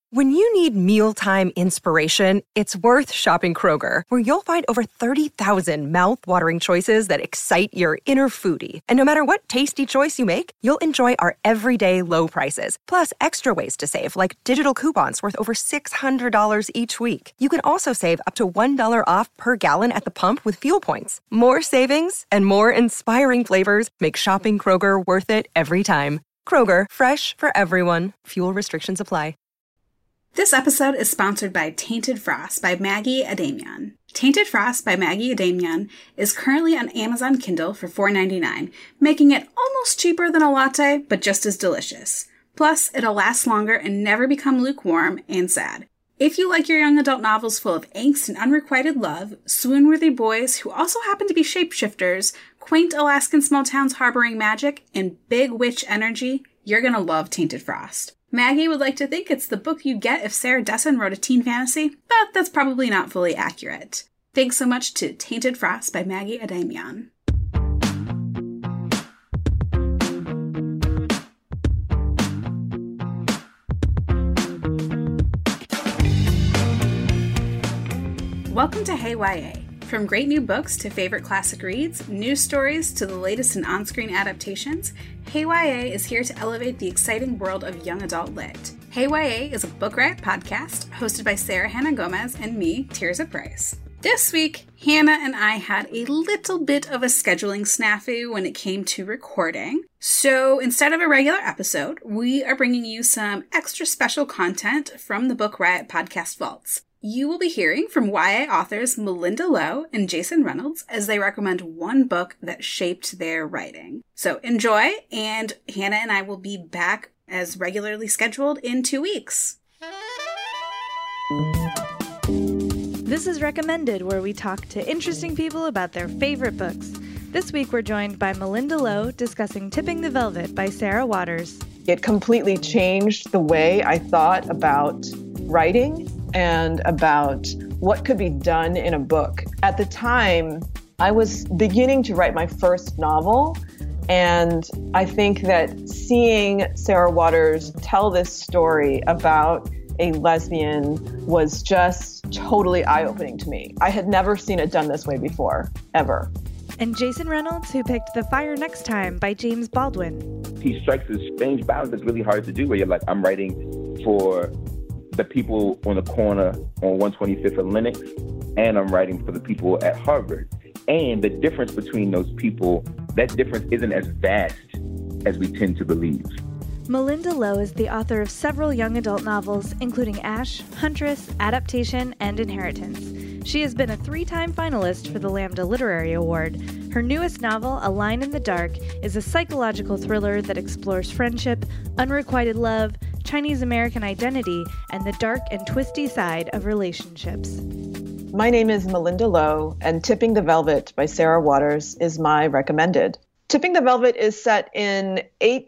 When you need mealtime inspiration, it's worth shopping Kroger, where you'll find over 30,000 mouth-watering choices that excite your inner foodie. And no matter what tasty choice you make, you'll enjoy our everyday low prices, plus extra ways to save, like digital coupons worth over $600 each week. You can also save up to $1 off per gallon at the pump with fuel points. More savings and more inspiring flavors make shopping Kroger worth it every time. Kroger, fresh for everyone. Fuel restrictions apply. This episode is sponsored by Tainted Frost by Maggie Adamian. Tainted Frost by Maggie Adamian is currently on Amazon Kindle for $4.99, making it almost cheaper than a latte, but just as delicious. Plus, it'll last longer and never become lukewarm and sad. If you like your young adult novels full of angst and unrequited love, swoon-worthy boys who also happen to be shapeshifters, quaint Alaskan small towns harboring magic, and big witch energy, you're gonna love Tainted Frost. Maggie would like to think it's the book you'd get if Sarah Dessen wrote a teen fantasy, but that's probably not fully accurate. Thanks so much to Tainted Frost by Maggie Adamian. Welcome to Hey YA. From great new books to favorite classic reads, news stories to the latest in on-screen adaptations, Hey YA is here to elevate the exciting world of young adult lit. Hey YA is a Book Riot podcast hosted by Sarah Hannah Gomez and me, Tirza Price. This week, Hannah and I had a little bit of a scheduling snafu when it came to recording. So instead of a regular episode, we are bringing you some extra special content from the Book Riot podcast vaults. You will be hearing from YA authors Malinda Lo and Jason Reynolds as they recommend one book that shaped their writing. So enjoy, and Hannah and I will be back as regularly scheduled in 2 weeks. This is Recommended, where we talk to interesting people about their favorite books. This week we're joined by Malinda Lo discussing Tipping the Velvet by Sarah Waters. It completely changed the way I thought about writing and about what could be done in a book. At the time, I was beginning to write my first novel, and I think that seeing Sarah Waters tell this story about a lesbian was just totally eye-opening to me. I had never seen it done this way before, ever. And Jason Reynolds, who picked The Fire Next Time by James Baldwin. He strikes this strange balance that's really hard to do, where you're like, I'm writing for the people on the corner on 125th and Lenox, and I'm writing for the people at Harvard. And the difference between those people, that difference isn't as vast as we tend to believe. Malinda Lo is the author of several young adult novels, including Ash, Huntress, Adaptation, and Inheritance. She has been a 3-time finalist for the Lambda Literary Award. Her newest novel, A Line in the Dark, is a psychological thriller that explores friendship, unrequited love, Chinese American identity, and the dark and twisty side of relationships. My name is Malinda Lo, and Tipping the Velvet by Sarah Waters is my recommended. Tipping the Velvet is set in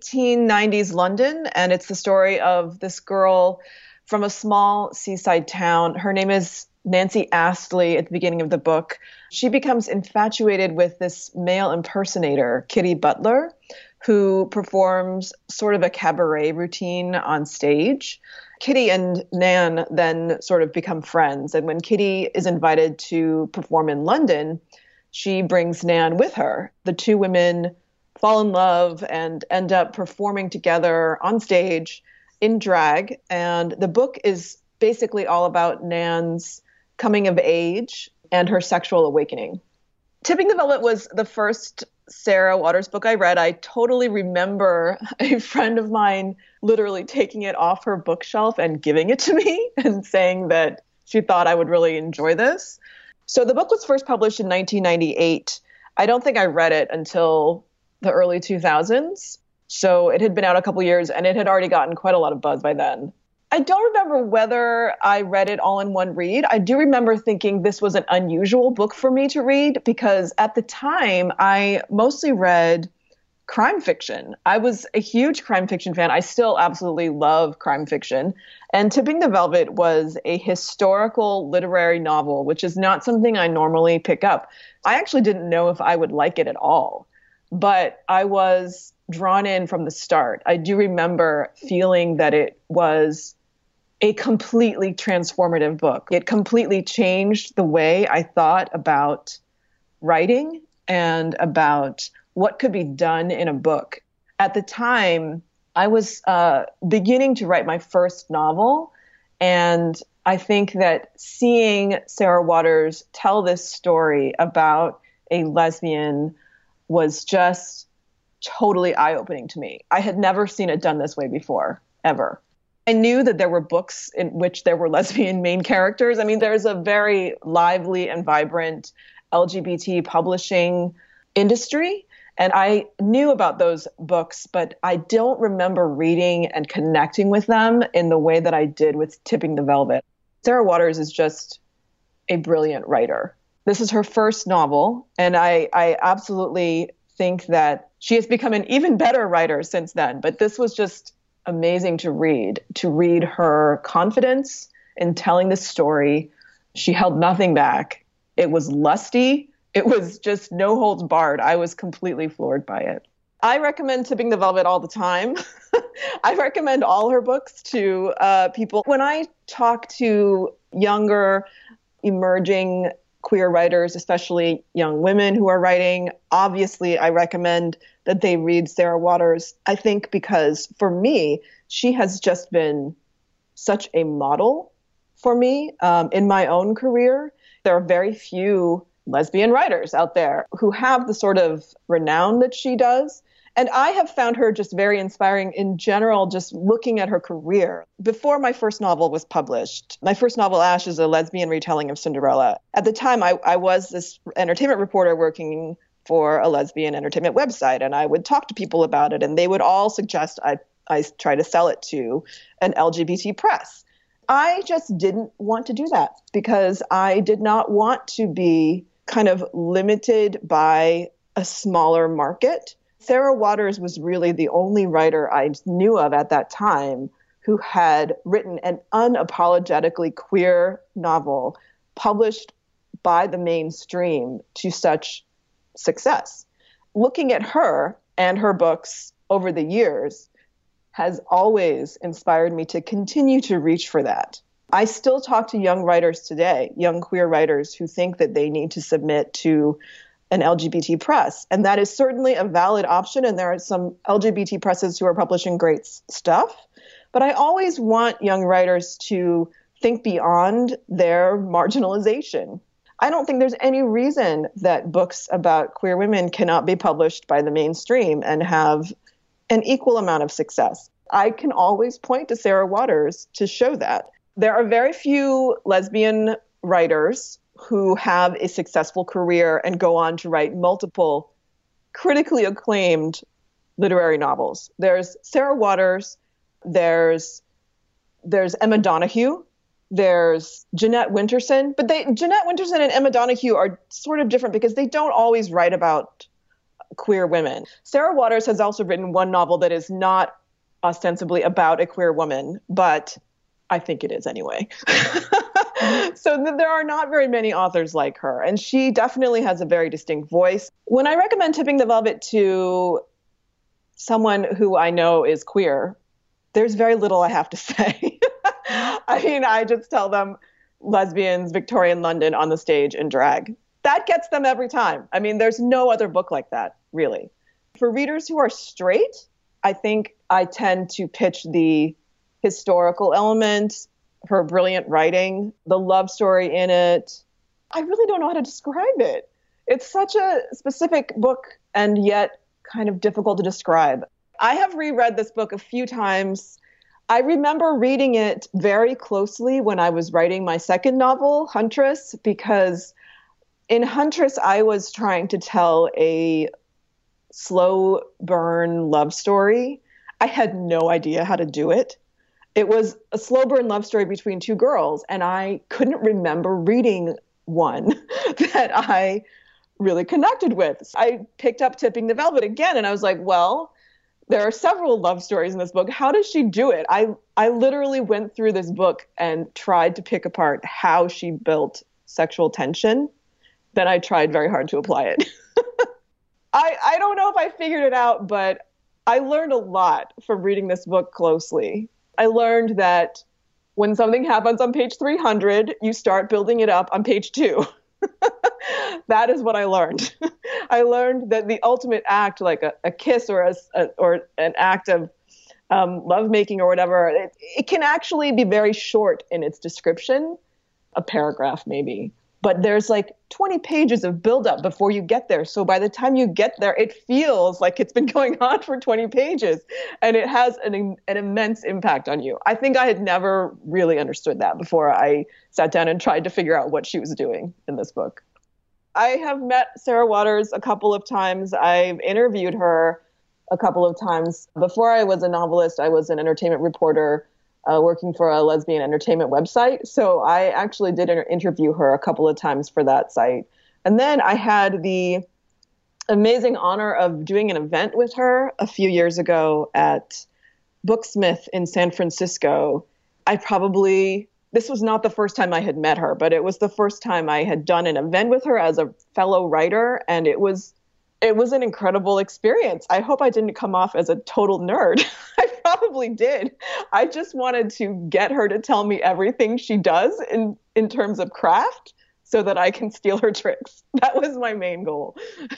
1890s London, and it's the story of this girl from a small seaside town. Her name is Nancy Astley at the beginning of the book. She becomes infatuated with this male impersonator, Kitty Butler, who performs sort of a cabaret routine on stage. Kitty and Nan then sort of become friends, and when Kitty is invited to perform in London, she brings Nan with her. The two women fall in love and end up performing together on stage in drag, and the book is basically all about Nan's coming of age and her sexual awakening. Tipping the Velvet was the first Sarah Waters book I read. I totally remember a friend of mine literally taking it off her bookshelf and giving it to me and saying that she thought I would really enjoy this. So the book was first published in 1998. I don't think I read it until the early 2000s. So it had been out a couple years and it had already gotten quite a lot of buzz by then. I don't remember whether I read it all in one read. I do remember thinking this was an unusual book for me to read because at the time I mostly read crime fiction. I was a huge crime fiction fan. I still absolutely love crime fiction. And Tipping the Velvet was a historical literary novel, which is not something I normally pick up. I actually didn't know if I would like it at all, but I was drawn in from the start. I do remember feeling that it was a completely transformative book. It completely changed the way I thought about writing and about what could be done in a book. At the time, I was beginning to write my first novel, and I think that seeing Sarah Waters tell this story about a lesbian was just totally eye-opening to me. I had never seen it done this way before, ever. I knew that there were books in which there were lesbian main characters. I mean, there's a very lively and vibrant LGBT publishing industry, and I knew about those books, but I don't remember reading and connecting with them in the way that I did with Tipping the Velvet. Sarah Waters is just a brilliant writer. This is her first novel, and I absolutely think that she has become an even better writer since then. But this was just amazing to read her confidence in telling this story. She held nothing back. It was lusty. It was just no holds barred. I was completely floored by it. I recommend Tipping the Velvet all the time. I recommend all her books to people. When I talk to younger, emerging queer writers, especially young women who are writing, obviously I recommend that they read Sarah Waters. I think because for me, she has just been such a model for me in my own career. There are very few lesbian writers out there who have the sort of renown that she does. And I have found her just very inspiring in general, just looking at her career. Before my first novel was published, my first novel, Ash, is a lesbian retelling of Cinderella. At the time, I was this entertainment reporter working for a lesbian entertainment website, and I would talk to people about it, and they would all suggest I try to sell it to an LGBT press. I just didn't want to do that because I did not want to be kind of limited by a smaller market. Sarah Waters was really the only writer I knew of at that time who had written an unapologetically queer novel published by the mainstream to such success. Looking at her and her books over the years has always inspired me to continue to reach for that. I still talk to young writers today, young queer writers who think that they need to submit to an LGBT press. And that is certainly a valid option. And there are some LGBT presses who are publishing great stuff. But I always want young writers to think beyond their marginalization. I don't think there's any reason that books about queer women cannot be published by the mainstream and have an equal amount of success. I can always point to Sarah Waters to show that. There are very few lesbian writers who have a successful career and go on to write multiple critically acclaimed literary novels. There's Sarah Waters, there's Emma Donoghue, there's Jeanette Winterson, but Jeanette Winterson and Emma Donoghue are sort of different because they don't always write about queer women. Sarah Waters has also written one novel that is not ostensibly about a queer woman, but I think it is anyway. So there are not very many authors like her, and she definitely has a very distinct voice. When I recommend Tipping the Velvet to someone who I know is queer, there's very little I have to say. I mean, I just tell them lesbians, Victorian London on the stage in drag. That gets them every time. I mean, there's no other book like that, really. For readers who are straight, I think I tend to pitch the historical element, her brilliant writing, the love story in it. I really don't know how to describe it. It's such a specific book and yet kind of difficult to describe. I have reread this book a few times. I remember reading it very closely when I was writing my second novel, Huntress, because in Huntress, I was trying to tell a slow burn love story. I had no idea how to do it. It was a slow burn love story between two girls, and I couldn't remember reading one that I really connected with. I picked up Tipping the Velvet again, and I was like, well, there are several love stories in this book. How does she do it? I literally went through this book and tried to pick apart how she built sexual tension. Then I tried very hard to apply it. I don't know if I figured it out, but I learned a lot from reading this book closely. I learned that When something happens on page 300, you start building it up on page 2. That is what I learned. I learned that the ultimate act, like a kiss or an act of lovemaking or whatever, it can actually be very short in its description, a paragraph maybe. But there's like 20 pages of buildup before you get there. So by the time you get there, it feels like it's been going on for 20 pages. And it has an immense impact on you. I think I had never really understood that before I sat down and tried to figure out what she was doing in this book. I have met Sarah Waters a couple of times. I've interviewed her a couple of times. Before I was a novelist, I was an entertainment reporter working for a lesbian entertainment website. So I actually did interview her a couple of times for that site. And then I had the amazing honor of doing an event with her a few years ago at Booksmith in San Francisco. This was not the first time I had met her, but it was the first time I had done an event with her as a fellow writer. And it was an incredible experience. I hope I didn't come off as a total nerd. I probably did. I just wanted to get her to tell me everything she does in terms of craft so that I can steal her tricks. That was my main goal.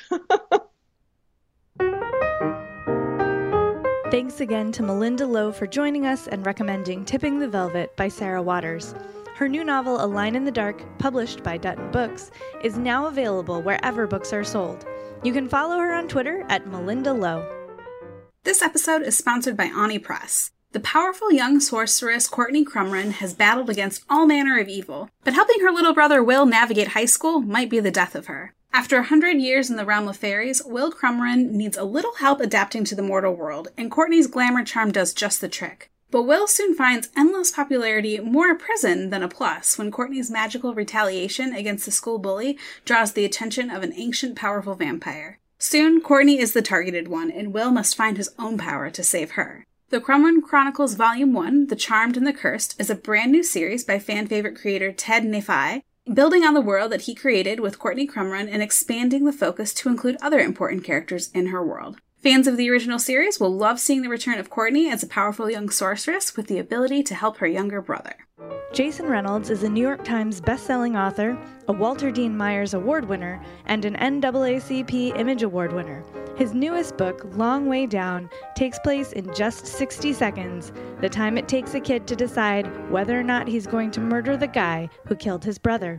Thanks again to Malinda Lo for joining us and recommending Tipping the Velvet by Sarah Waters. Her new novel, A Line in the Dark, published by Dutton Books, is now available wherever books are sold. You can follow her on Twitter at Malinda Lo. This episode is sponsored by Ani Press. The powerful young sorceress Courtney Crumrin has battled against all manner of evil, but helping her little brother Will navigate high school might be the death of her. After 100 years in the realm of fairies, Will Crumrin needs a little help adapting to the mortal world, and Courtney's glamour charm does just the trick. But Will soon finds endless popularity more a prison than a plus when Courtney's magical retaliation against the school bully draws the attention of an ancient, powerful vampire. Soon, Courtney is the targeted one, and Will must find his own power to save her. The Crumrin Chronicles Volume 1, The Charmed and the Cursed, is a brand new series by fan-favorite creator Ted Nefai, building on the world that he created with Courtney Crumrin and expanding the focus to include other important characters in her world. Fans of the original series will love seeing the return of Courtney as a powerful young sorceress with the ability to help her younger brother. Jason Reynolds is a New York Times bestselling author, a Walter Dean Myers Award winner, and an NAACP Image Award winner. His newest book, Long Way Down, takes place in just 60 seconds, the time it takes a kid to decide whether or not he's going to murder the guy who killed his brother.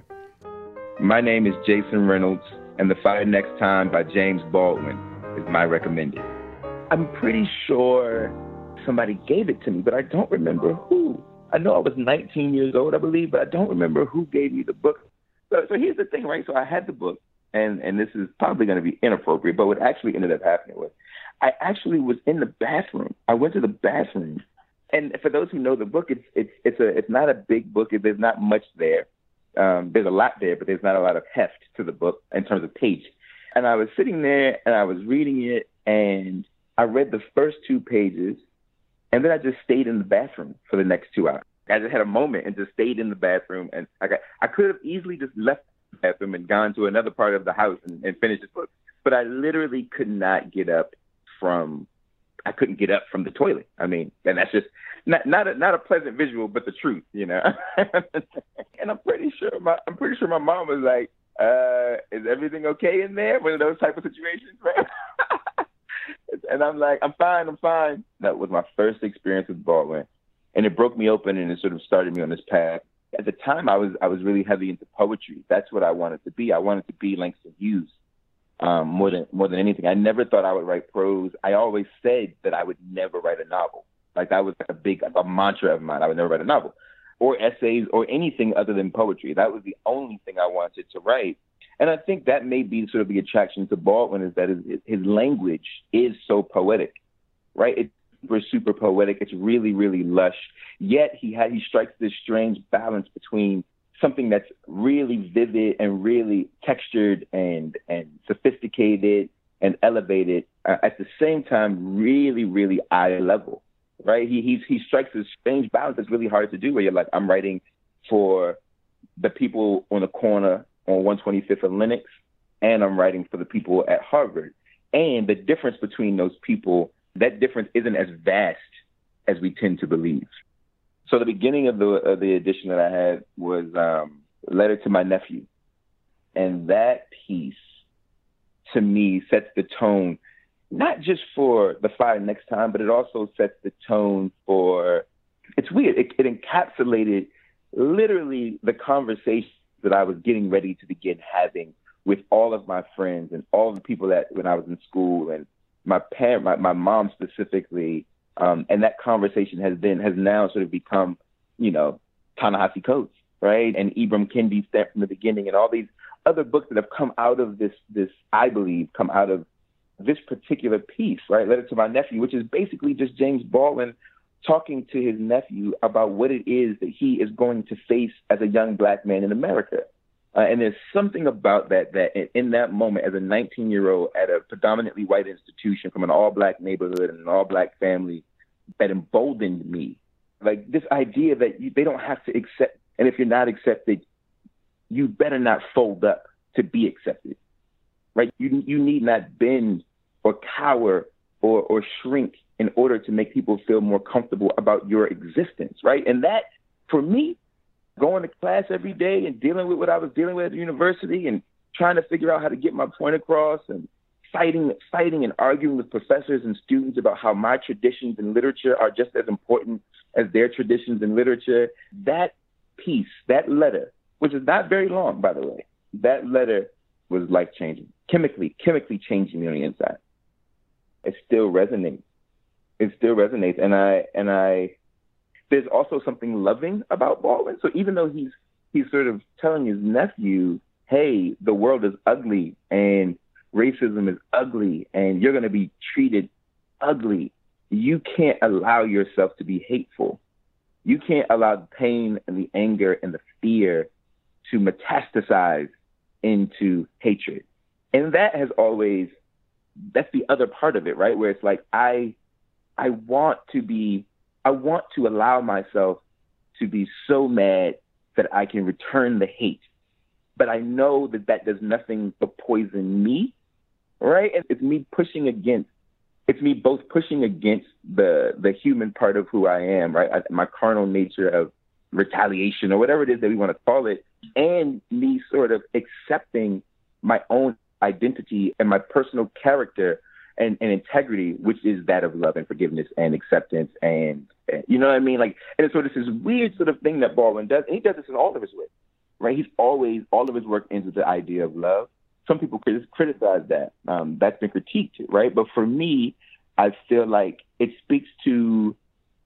My name is Jason Reynolds, and The Fight Next Time by James Baldwin is my recommended. I'm pretty sure somebody gave it to me, but I don't remember who. I know I was 19 years old, I believe, but I don't remember who gave me the book. So here's the thing, right? So I had the book, and this is probably going to be inappropriate, but what actually ended up happening was I actually was in the bathroom. I went to the bathroom, and for those who know the book, it's not a big book. There's not much there. There's a lot there, but there's not a lot of heft to the book in terms of page. And I was sitting there and I was reading it, and I read the first 2 pages, and then I just stayed in the bathroom for the next 2 hours. I just had a moment and just stayed in the bathroom, and I could have easily just left the bathroom and gone to another part of the house and finished the book, but I literally could not get up from the toilet. I mean, and that's just not a pleasant visual, but the truth, you know. And I'm pretty sure my mom was like, is everything okay in there? One of those type of situations, right? And I'm like, I'm fine. That was my first experience with Baldwin, and it broke me open, and it sort of started me on this path. At the time, I was really heavy into poetry. That's what I wanted to be. I wanted to be Langston Hughes more than anything. I never thought I would write prose. I always said that I would never write a novel. Like that was a mantra of mine. I would never write a novel or essays or anything other than poetry. That was the only thing I wanted to write. And I think that may be sort of the attraction to Baldwin, is that his language is so poetic, right? It's super poetic. It's really, really lush. Yet he strikes this strange balance between something that's really vivid and really textured and sophisticated and elevated, at the same time, really, really eye level, right? He strikes this strange balance that's really hard to do, where you're like, I'm writing for the people on the corner on 125th and Lenox, and I'm writing for the people at Harvard. And the difference between those people, that difference isn't as vast as we tend to believe. So the beginning of the edition that I had was Letter to My Nephew. And that piece, to me, sets the tone, not just for The Fire Next Time, but it also sets the tone for, it's weird, it encapsulated literally the conversation that I was getting ready to begin having with all of my friends and all the people that when I was in school, and my mom specifically. And that conversation has now sort of become, Ta-Nehisi Coates, right? And Ibram Kendi, Stamped from the Beginning, and all these other books that have come out of this, I believe, come out of this particular piece, right? Letter to My Nephew, which is basically just James Baldwin talking to his nephew about what it is that he is going to face as a young Black man in America. And there's something about that in that moment, as a 19-year-old at a predominantly white institution from an all-Black neighborhood and an all-Black family, that emboldened me. Like this idea that they don't have to accept, and if you're not accepted, you better not fold up to be accepted, right? You need not bend or cower or shrink in order to make people feel more comfortable about your existence, right? And that, for me, going to class every day and dealing with what I was dealing with at the university and trying to figure out how to get my point across and fighting and arguing with professors and students about how my traditions in literature are just as important as their traditions in literature. That piece, that letter, which is not very long, by the way, that letter was life-changing, chemically changing me on the inside. It still resonates. And I there's also something loving about Baldwin. So even though he's sort of telling his nephew, hey, the world is ugly and racism is ugly and you're going to be treated ugly, you can't allow yourself to be hateful. You can't allow the pain and the anger and the fear to metastasize into hatred. And that has always, that's the other part of it, right? Where it's like, I want to allow myself to be so mad that I can return the hate. But I know that does nothing but poison me, right? And it's me both pushing against the human part of who I am, right? My carnal nature of retaliation or whatever it is that we want to call it, and me sort of accepting my own identity and my personal character and integrity, which is that of love and forgiveness and acceptance. And you know what I mean? Like, and it's sort of this weird sort of thing that Baldwin does. And he does this in all of his work, right? All of his work ends with the idea of love. Some people criticize that. That's been critiqued, right? But for me, I feel like it speaks to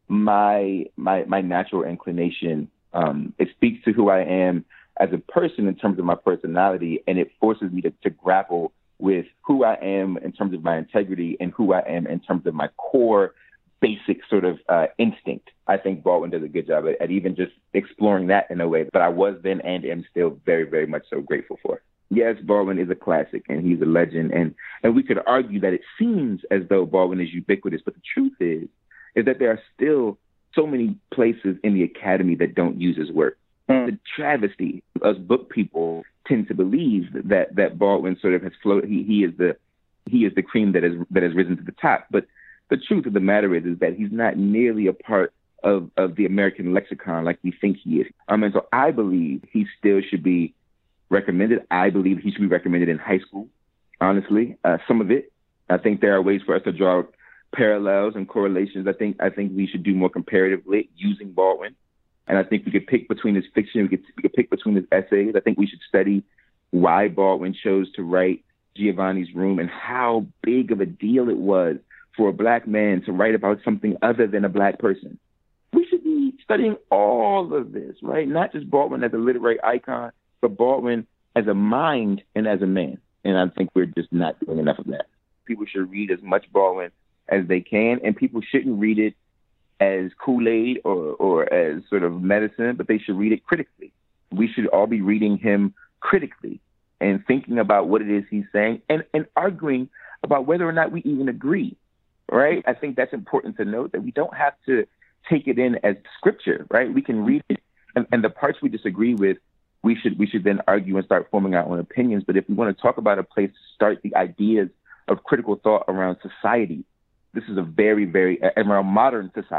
my natural inclination. It speaks to who I am as a person in terms of my personality, and it forces me to grapple with who I am in terms of my integrity and who I am in terms of my core basic sort of instinct. I think Baldwin does a good job at even just exploring that in a way that I was then and am still very, very much so grateful for. Yes, Baldwin is a classic and he's a legend. And we could argue that it seems as though Baldwin is ubiquitous, but the truth is that there are still so many places in the academy that don't use his work. The travesty, us book people tend to believe that Baldwin sort of has floated. He is the cream that has risen to the top. But the truth of the matter is that he's not nearly a part of the American lexicon like we think he is. And so I believe he still should be recommended. I believe he should be recommended in high school, honestly. Some of it, I think there are ways for us to draw parallels and correlations. I think we should do more comparative lit using Baldwin. And I think we could pick between his fiction, we could pick between his essays. I think we should study why Baldwin chose to write Giovanni's Room and how big of a deal it was for a Black man to write about something other than a Black person. We should be studying all of this, right? Not just Baldwin as a literary icon, but Baldwin as a mind and as a man. And I think we're just not doing enough of that. People should read as much Baldwin as they can, and people shouldn't read it as Kool-Aid or as sort of medicine, but they should read it critically. We should all be reading him critically and thinking about what it is he's saying and arguing about whether or not we even agree, right? I think that's important to note, that we don't have to take it in as scripture, right? We can read it, and the parts we disagree with, we should then argue and start forming our own opinions. But if we want to talk about a place to start the ideas of critical thought around society, this is a very, very, around modern society,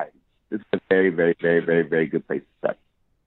This is a very, very, very, very, very good place to start.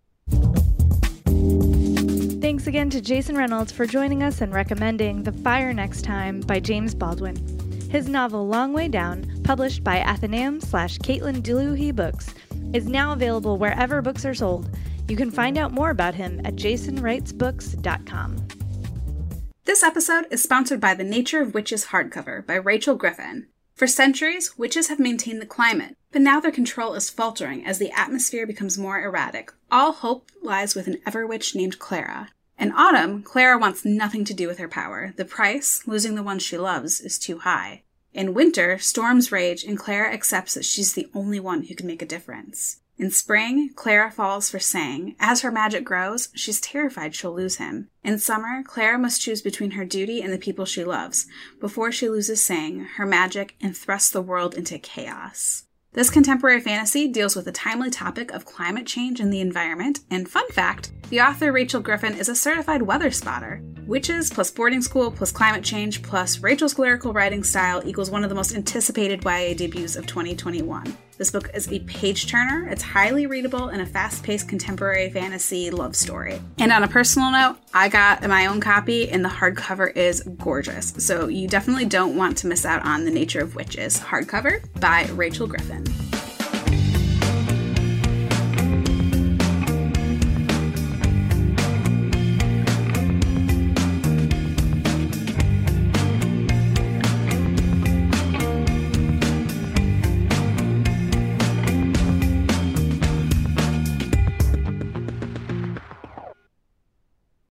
Thanks again to Jason Reynolds for joining us and recommending The Fire Next Time by James Baldwin. His novel Long Way Down, published by Athenaeum/Caitlin Deluhy Books, is now available wherever books are sold. You can find out more about him at jasonwritesbooks.com. This episode is sponsored by The Nature of Witches hardcover by Rachel Griffin. For centuries, witches have maintained the climate, but now their control is faltering as the atmosphere becomes more erratic. All hope lies with an ever-witch named Clara. In autumn, Clara wants nothing to do with her power. The price, losing the one she loves, is too high. In winter, storms rage, and Clara accepts that she's the only one who can make a difference. In spring, Clara falls for Sang. As her magic grows, she's terrified she'll lose him. In summer, Clara must choose between her duty and the people she loves, before she loses Sang, her magic, and thrusts the world into chaos. This contemporary fantasy deals with the timely topic of climate change and the environment, and fun fact, the author Rachel Griffin is a certified weather spotter. Witches plus boarding school plus climate change plus Rachel's lyrical writing style equals one of the most anticipated YA debuts of 2021. This book is a page-turner, it's highly readable, and a fast-paced contemporary fantasy love story. And on a personal note, I got my own copy, and the hardcover is gorgeous. So you definitely don't want to miss out on The Nature of Witches hardcover by Rachel Griffin.